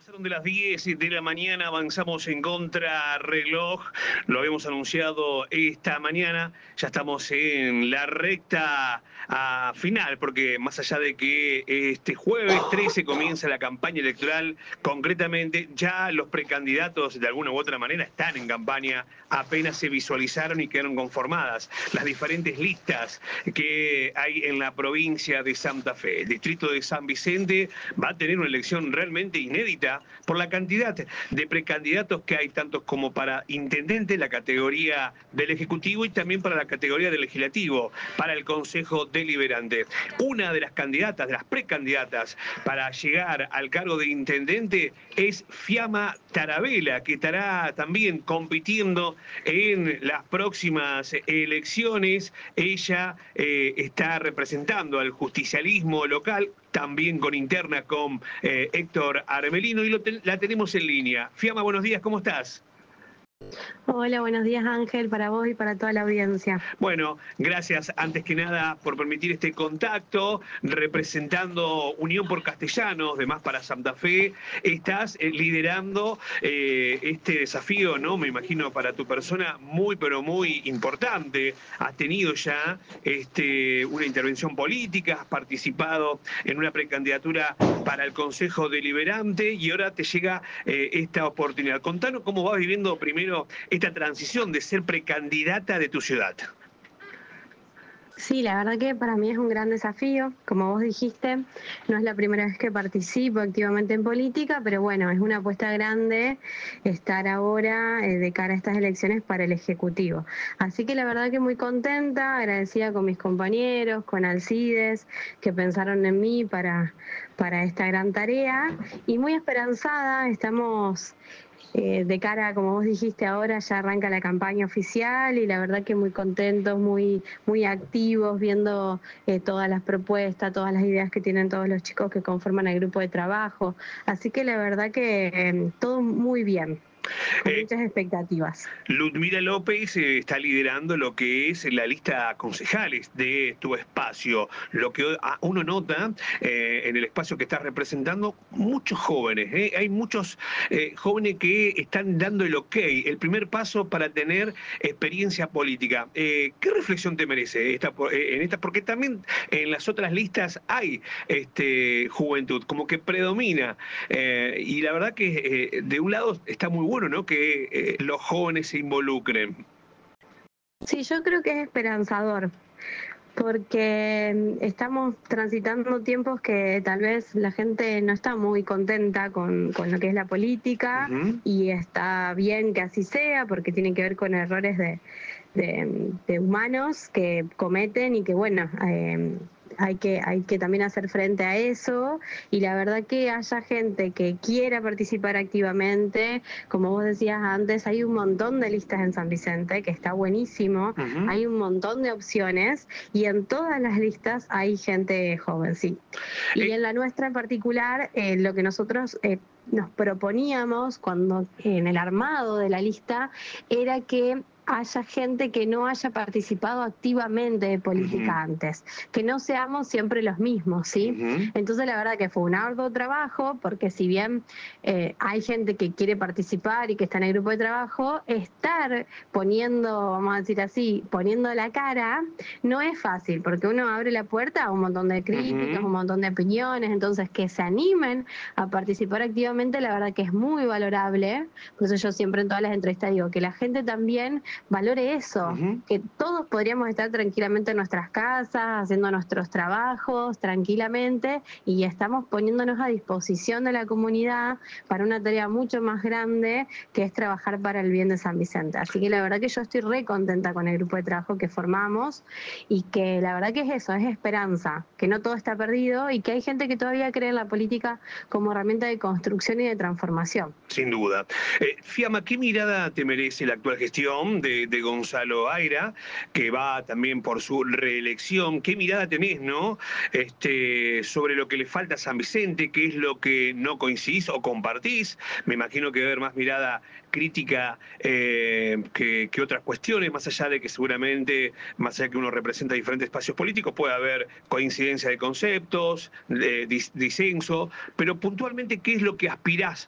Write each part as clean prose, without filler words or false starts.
Pasaron de las 10 de la mañana, avanzamos en contrarreloj, lo habíamos anunciado esta mañana, ya estamos en la recta final, porque más allá de que este jueves 13 comienza la campaña electoral, concretamente ya los precandidatos de alguna u otra manera están en campaña, apenas se visualizaron y quedaron conformadas las diferentes listas que hay en la provincia de Santa Fe. El distrito de San Vicente va a tener una elección realmente inédita por la cantidad de precandidatos que hay, tantos como para intendente, la categoría del Ejecutivo, y también para la categoría del Legislativo, para el Consejo Deliberante. Una de las candidatas, de las precandidatas para llegar al cargo de intendente es Fiamma Tarabella, que estará también compitiendo en las próximas elecciones. Ella está representando al justicialismo local, también con interna con Héctor Armelino, y la tenemos en línea. Fiamma, buenos días, ¿cómo estás? Hola, buenos días Ángel, para vos y para toda la audiencia. Bueno, gracias antes que nada por permitir este contacto, representando Unión por Castellanos, de Más para Santa Fe. Estás liderando este desafío, ¿no? Me imagino para tu persona muy, pero muy importante. Has tenido ya una intervención política, has participado en una precandidatura para el Consejo Deliberante y ahora te llega esta oportunidad. Contanos cómo vas viviendo primero esta transición de ser precandidata de tu ciudad. Sí, la verdad que para mí es un gran desafío. Como vos dijiste, no es la primera vez que participo activamente en política, pero bueno, es una apuesta grande estar ahora de cara a estas elecciones para el Ejecutivo. Así que la verdad que muy contenta, agradecida con mis compañeros, con Alcides, que pensaron en mí para esta gran tarea, y muy esperanzada. Estamos de cara, como vos dijiste ahora, ya arranca la campaña oficial y la verdad que muy contentos, muy activos, viendo todas las propuestas, todas las ideas que tienen todos los chicos que conforman el grupo de trabajo. Así que la verdad que todo muy bien, con muchas expectativas. Ludmila López está liderando lo que es la lista de concejales de tu espacio. Lo que uno nota en el espacio que estás representando, muchos jóvenes. Hay muchos jóvenes que están dando el ok, el primer paso para tener experiencia política. ¿Qué reflexión te merece en esta? Porque también en las otras listas hay juventud, como que predomina. Y la verdad que de un lado está muy bueno, ¿no? Que los jóvenes se involucren. Sí, yo creo que es esperanzador, porque estamos transitando tiempos que tal vez la gente no está muy contenta con lo que es la política, y está bien que así sea, porque tiene que ver con errores de humanos que cometen y que bueno, hay que también hacer frente a eso, y la verdad que haya gente que quiera participar activamente, como vos decías antes, hay un montón de listas en San Vicente, que está buenísimo, hay un montón de opciones y en todas las listas hay gente joven, sí. Y en la nuestra en particular, lo que nosotros nos proponíamos cuando en el armado de la lista era que haya gente que no haya participado activamente de política antes, que no seamos siempre los mismos, ¿sí? Entonces la verdad que fue un arduo trabajo, porque si bien hay gente que quiere participar y que está en el grupo de trabajo, estar poniendo, vamos a decir así, poniendo la cara, no es fácil, porque uno abre la puerta a un montón de críticas, un montón de opiniones. Entonces que se animen a participar activamente, la verdad que es muy valorable. Por eso yo siempre en todas las entrevistas digo que la gente también valore eso, que todos podríamos estar tranquilamente en nuestras casas, haciendo nuestros trabajos tranquilamente, y estamos poniéndonos a disposición de la comunidad para una tarea mucho más grande, que es trabajar para el bien de San Vicente. Así que la verdad que yo estoy re contenta con el grupo de trabajo que formamos, y que la verdad que es eso, es esperanza, que no todo está perdido y que hay gente que todavía cree en la política como herramienta de construcción y de transformación. Sin duda. Fiamma, ¿qué mirada te merece la actual gestión de Gonzalo Aira, que va también por su reelección. ¿Qué mirada tenés, no? Sobre lo que le falta a San Vicente, qué es lo que no coincidís o compartís. Me imagino que va a haber más mirada crítica que otras cuestiones, más allá de que seguramente, más allá de que uno representa diferentes espacios políticos, puede haber coincidencia de conceptos, disenso, pero puntualmente, ¿qué es lo que aspirás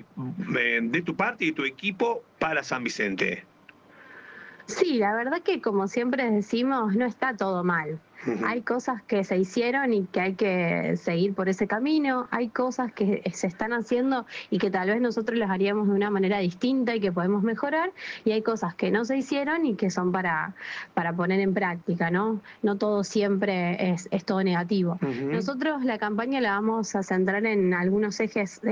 de tu parte y de tu equipo para San Vicente? Sí, la verdad que como siempre decimos, no está todo mal. Hay cosas que se hicieron y que hay que seguir por ese camino, hay cosas que se están haciendo y que tal vez nosotros las haríamos de una manera distinta y que podemos mejorar, y hay cosas que no se hicieron y que son para poner en práctica, ¿no? No todo siempre es todo negativo. Nosotros la campaña la vamos a centrar en algunos ejes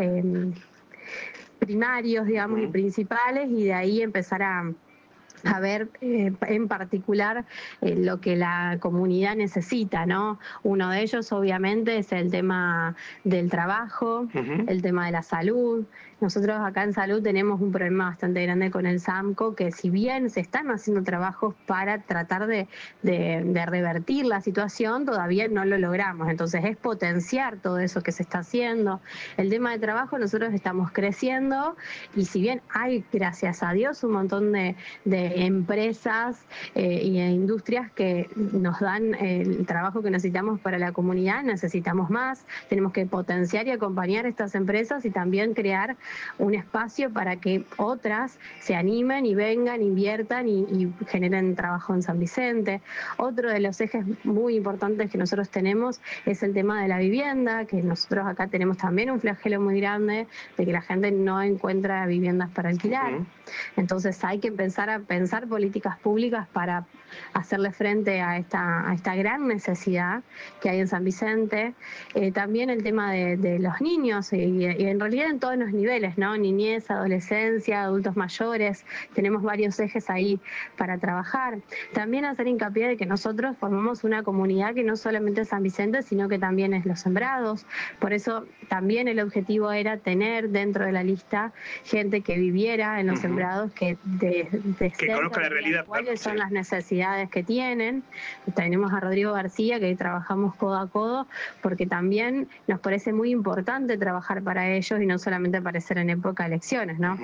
primarios, digamos, y principales, y de ahí empezar a ver en particular lo que la comunidad necesita, ¿no? Uno de ellos obviamente es el tema del trabajo, el tema de la salud. Nosotros acá en salud tenemos un problema bastante grande con el SAMCO, que si bien se están haciendo trabajos para tratar de revertir la situación, todavía no lo logramos. Entonces es potenciar todo eso que se está haciendo. El tema de trabajo, nosotros estamos creciendo, y si bien hay, gracias a Dios, un montón de empresas y industrias que nos dan el trabajo que necesitamos para la comunidad, necesitamos más. Tenemos que potenciar y acompañar a estas empresas y también crear un espacio para que otras se animen y vengan, inviertan y generen trabajo en San Vicente. Otro de los ejes muy importantes que nosotros tenemos es el tema de la vivienda, que nosotros acá tenemos también un flagelo muy grande de que la gente no encuentra viviendas para alquilar. Entonces hay que empezar a pensar políticas públicas para hacerle frente a esta gran necesidad que hay en San Vicente. También el tema de los niños y en realidad en todos los niveles, ¿no? Niñez, adolescencia, adultos mayores, tenemos varios ejes ahí para trabajar. También hacer hincapié de que nosotros formamos una comunidad que no solamente es San Vicente, sino que también es Los Sembrados. Por eso también el objetivo era tener dentro de la lista gente que viviera en Los Sembrados, que conozca la realidad, cuáles son las necesidades que tienen. Tenemos a Rodrigo García, que trabajamos codo a codo, porque también nos parece muy importante trabajar para ellos y no solamente aparecer en época de elecciones, ¿no?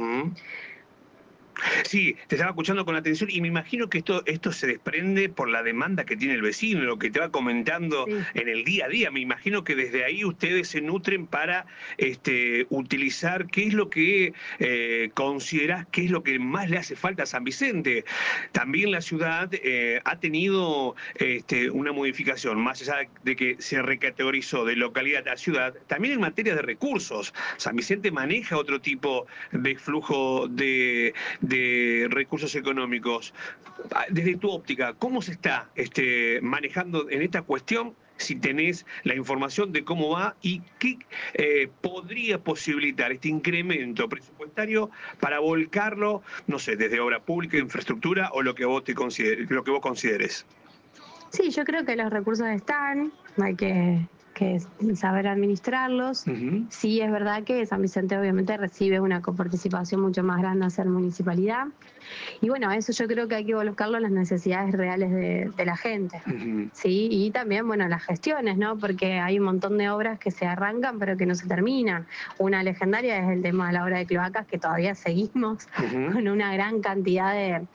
Sí, te estaba escuchando con atención y me imagino que esto se desprende por la demanda que tiene el vecino, lo que te va comentando en el día a día. Me imagino que desde ahí ustedes se nutren para utilizar qué es lo que considerás que es lo que más le hace falta a San Vicente. También la ciudad ha tenido una modificación, más allá de que se recategorizó de localidad a ciudad, también en materia de recursos. San Vicente maneja otro tipo de flujo de recursos económicos. Desde tu óptica, ¿cómo se está manejando en esta cuestión? Si tenés la información de cómo va y qué podría posibilitar este incremento presupuestario para volcarlo, no sé, desde obra pública, infraestructura o lo que vos consideres. Sí, yo creo que los recursos están, hay que saber administrarlos. Sí, es verdad que San Vicente obviamente recibe una coparticipación mucho más grande a ser municipalidad. Y bueno, eso yo creo que hay que volcarlo a las necesidades reales de la gente. Sí, y también, bueno, las gestiones, ¿no? Porque hay un montón de obras que se arrancan pero que no se terminan. Una legendaria es el tema de la obra de cloacas, que todavía seguimos con una gran cantidad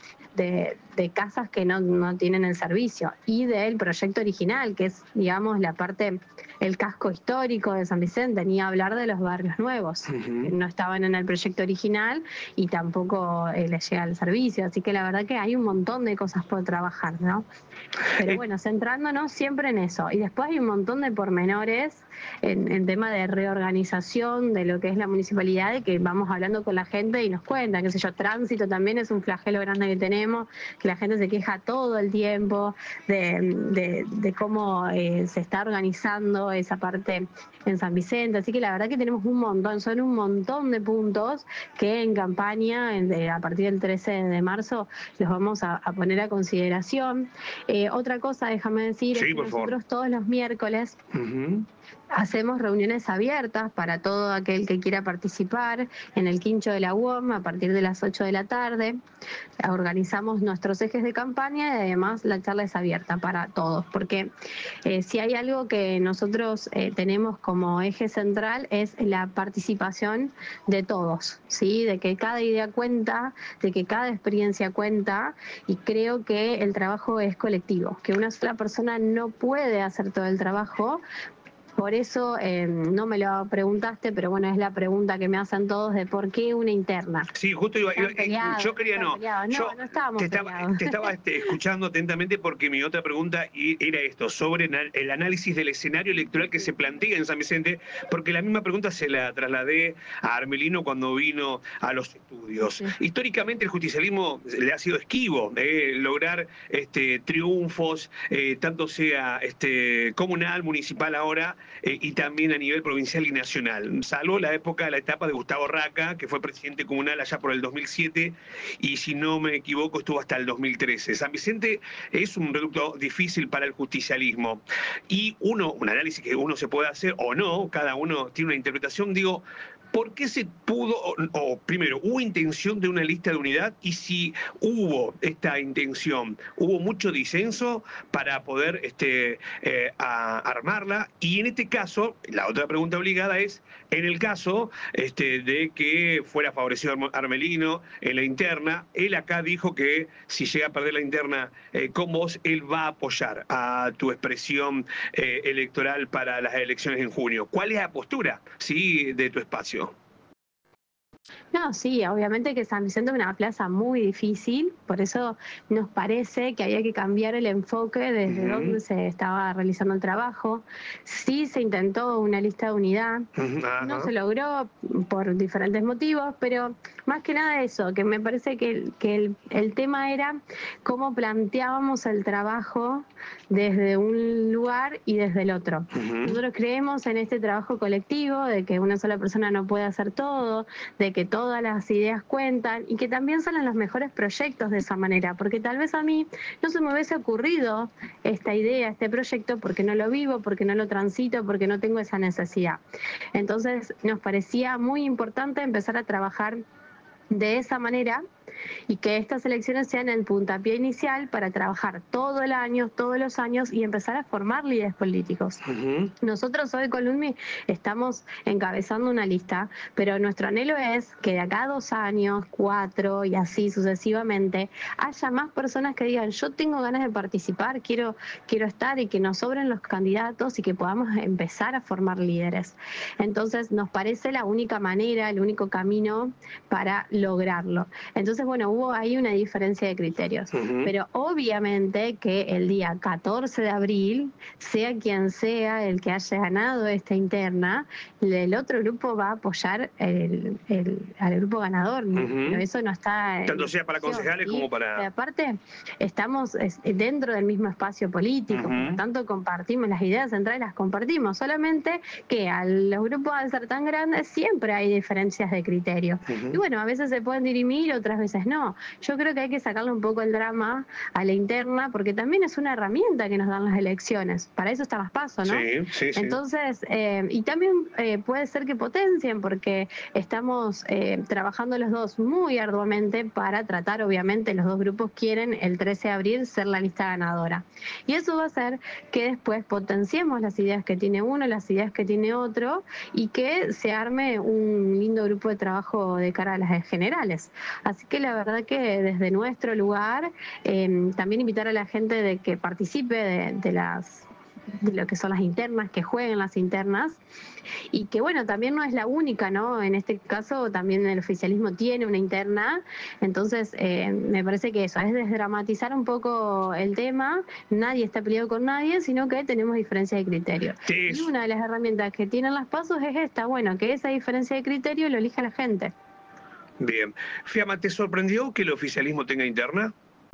de casas que no tienen el servicio. Y del proyecto original, que es, digamos, la parte, el casco histórico de San Vicente, ni hablar de los barrios nuevos, que no estaban en el proyecto original y tampoco les llega el servicio. Así que la verdad que hay un montón de cosas por trabajar, ¿no? Pero bueno, centrándonos siempre en eso. Y después hay un montón de pormenores en tema de reorganización de lo que es la municipalidad, de que vamos hablando con la gente y nos cuentan, qué sé yo, tránsito también es un flagelo grande que tenemos, que la gente se queja todo el tiempo de cómo se está organizando esa parte en San Vicente. Así que la verdad que tenemos un montón, son un montón de puntos que en campaña, a partir del 13 de marzo, los vamos a poner a consideración. Otra cosa, déjame decir, es que nosotros todos los miércoles Hacemos reuniones abiertas para todo aquel que quiera participar en el quincho de la UOM a partir de las 8 de la tarde. Organizamos nuestros ejes de campaña y además la charla es abierta para todos, porque si hay algo que nosotros tenemos como eje central es la participación de todos, ¿sí? De que cada idea cuenta, de que cada experiencia cuenta, y creo que el trabajo es colectivo, que una sola persona no puede hacer todo el trabajo. Por eso no me lo preguntaste, pero bueno, es la pregunta que me hacen todos de por qué una interna. Sí, justo yo quería no. No, no estábamos peleados. Te estaba escuchando atentamente porque mi otra pregunta era esto, sobre el análisis del escenario electoral que se plantea en San Vicente, porque la misma pregunta se la trasladé a Armelino cuando vino a los estudios. Sí. Históricamente el justicialismo le ha sido esquivo, lograr triunfos, tanto sea comunal, municipal ahora, y también a nivel provincial y nacional, salvo la etapa de Gustavo Raca, que fue presidente comunal allá por el 2007, y si no me equivoco estuvo hasta el 2013. San Vicente es un reducto difícil para el justicialismo, y un análisis que uno se puede hacer o no, cada uno tiene una interpretación, digo, ¿por qué se pudo, o primero, hubo intención de una lista de unidad? Y si hubo esta intención, ¿hubo mucho disenso para poder armarla? Y en este caso, la otra pregunta obligada es, en el caso de que fuera favorecido Armelino en la interna, él acá dijo que si llega a perder la interna con vos, él va a apoyar a tu expresión electoral para las elecciones en junio. ¿Cuál es la postura, sí, de tu espacio? No, sí, obviamente que San Vicente es una plaza muy difícil, por eso nos parece que había que cambiar el enfoque desde donde se estaba realizando el trabajo. Sí se intentó una lista de unidad, no se logró por diferentes motivos, pero más que nada eso, que me parece que el tema era cómo planteábamos el trabajo desde un lugar y desde el otro. Nosotros creemos en este trabajo colectivo, de que una sola persona no puede hacer todo, de que todas las ideas cuentan y que también salen los mejores proyectos de esa manera, porque tal vez a mí no se me hubiese ocurrido esta idea, este proyecto, porque no lo vivo, porque no lo transito, porque no tengo esa necesidad. Entonces nos parecía muy importante empezar a trabajar de esa manera y que estas elecciones sean el puntapié inicial para trabajar todo el año, todos los años y empezar a formar líderes políticos. Nosotros hoy con LUNMI estamos encabezando una lista, pero nuestro anhelo es que de acá a 2 años, 4 y así sucesivamente, haya más personas que digan yo tengo ganas de participar, quiero estar, y que nos sobren los candidatos y que podamos empezar a formar líderes. Entonces nos parece la única manera, el único camino para lograrlo. Entonces, bueno, hubo ahí una diferencia de criterios, pero obviamente que el día 14 de abril, sea quien sea el que haya ganado esta interna, el otro grupo va a apoyar al grupo ganador. Eso no está... Tanto sea para concejales como para... Aparte, estamos dentro del mismo espacio político, por lo tanto compartimos las ideas centrales, las compartimos, solamente que a los grupos al ser tan grandes siempre hay diferencias de criterio. Y bueno, a veces se pueden dirimir, otras veces no. Yo creo que hay que sacarle un poco el drama a la interna, porque también es una herramienta que nos dan las elecciones. Para eso están las PASO, ¿no? Sí. Entonces, y también puede ser que potencien, porque estamos trabajando los dos muy arduamente para tratar, obviamente, los dos grupos quieren el 13 de abril ser la lista ganadora. Y eso va a hacer que después potenciemos las ideas que tiene uno, las ideas que tiene otro, y que se arme un lindo grupo de trabajo de cara a las generales. Así que la verdad que desde nuestro lugar, también invitar a la gente de que participe de lo que son las internas, que jueguen las internas, y que bueno, también no es la única, ¿no? En este caso también el oficialismo tiene una interna, entonces me parece que eso es desdramatizar un poco el tema, nadie está peleado con nadie, sino que tenemos diferencia de criterio. Y una de las herramientas que tienen las PASO es esta, bueno, que esa diferencia de criterio lo elija la gente. Bien. Fiamma, ¿te sorprendió que el oficialismo tenga interna?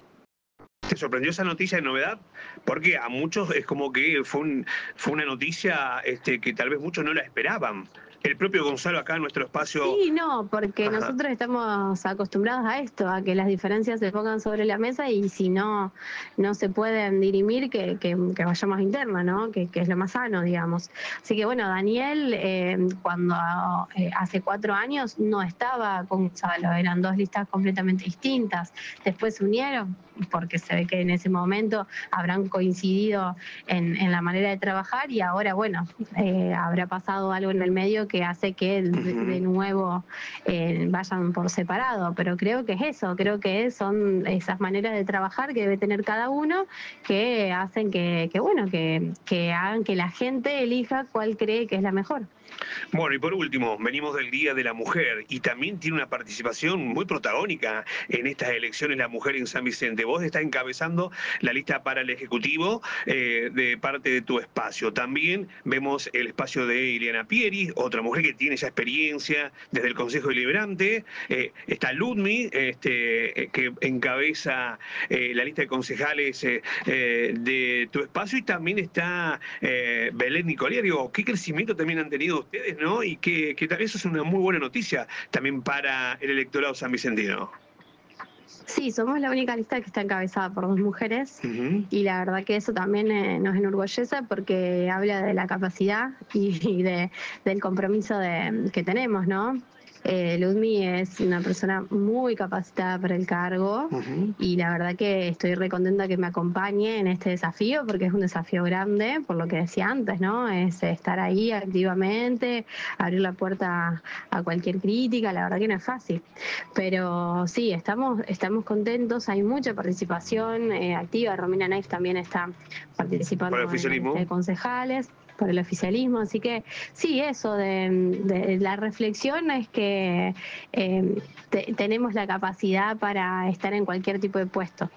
¿Te sorprendió esa noticia de novedad? Porque a muchos es como que fue una noticia que tal vez muchos no la esperaban. El propio Gonzalo acá en nuestro espacio. Sí, no, porque Ajá. nosotros estamos acostumbrados a esto, a que las diferencias se pongan sobre la mesa y si no se pueden dirimir, que vayamos a interna, ¿no? Que es lo más sano, digamos. Así que bueno, Daniel, cuando hace 4 años no estaba con Gonzalo, eran dos listas completamente distintas. Después se unieron porque se ve que en ese momento habrán coincidido en la manera de trabajar y ahora, bueno, habrá pasado algo en el medio que hace que de nuevo vayan por separado, pero creo que es eso, creo que son esas maneras de trabajar que debe tener cada uno que hacen bueno, que hagan que la gente elija cuál cree que es la mejor. Bueno, y por último, venimos del Día de la Mujer y también tiene una participación muy protagónica en estas elecciones la mujer en San Vicente. Vos estás encabezando la lista para el Ejecutivo de parte de tu espacio. También vemos el espacio de Ileana Pieri, otra mujer que tiene ya experiencia desde el Consejo Deliberante. Está Ludmi, que encabeza la lista de concejales de tu espacio, y también está Belén Nicolier. Digo, ¿qué crecimiento también han tenido ustedes, ¿no? Y que tal vez eso es una muy buena noticia también para el electorado sanvicentino. Sí, somos la única lista que está encabezada por dos mujeres y la verdad que eso también nos enorgullece porque habla de la capacidad del compromiso que tenemos, ¿no? Ludmi es una persona muy capacitada para el cargo y la verdad que estoy re contenta que me acompañe en este desafío porque es un desafío grande, por lo que decía antes, ¿no? Es estar ahí activamente, abrir la puerta a cualquier crítica, la verdad que no es fácil. Pero sí, estamos contentos, hay mucha participación activa. Romina Neif también está Para el participando en la lista de oficialismo. concejales por el oficialismo, así que sí, eso de la reflexión es que tenemos la capacidad para estar en cualquier tipo de puesto.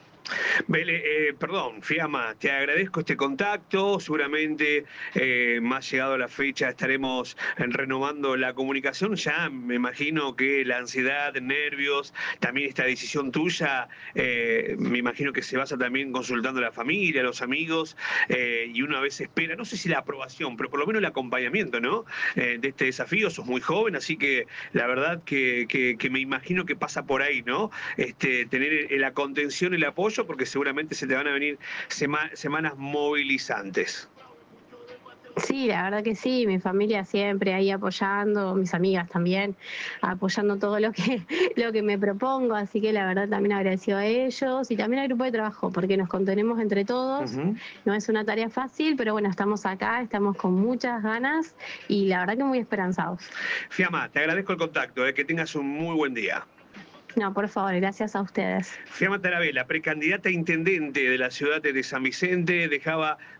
Perdón, Fiamma, te agradezco este contacto. Seguramente más llegado a la fecha estaremos renovando la comunicación. Ya me imagino que la ansiedad, nervios, también esta decisión tuya, me imagino que se basa también consultando a la familia, a los amigos, y una vez espera, no sé si la aprobación, pero por lo menos el acompañamiento, ¿no? De este desafío. Sos muy joven, así que la verdad que me imagino que pasa por ahí, ¿no? Tener la contención, el apoyo, porque seguramente se te van a venir semanas movilizantes. Sí, la verdad que sí, mi familia siempre ahí apoyando, mis amigas también apoyando todo lo que, lo que me propongo, así que la verdad también agradecido a ellos y también al grupo de trabajo, porque nos contenemos entre todos, no es una tarea fácil, pero bueno, estamos acá, estamos con muchas ganas y la verdad que muy esperanzados. Fiamma, te agradezco el contacto, que tengas un muy buen día. No, por favor, gracias a ustedes. Fiamma Tarabella, precandidata a intendente de la ciudad de San Vicente, dejaba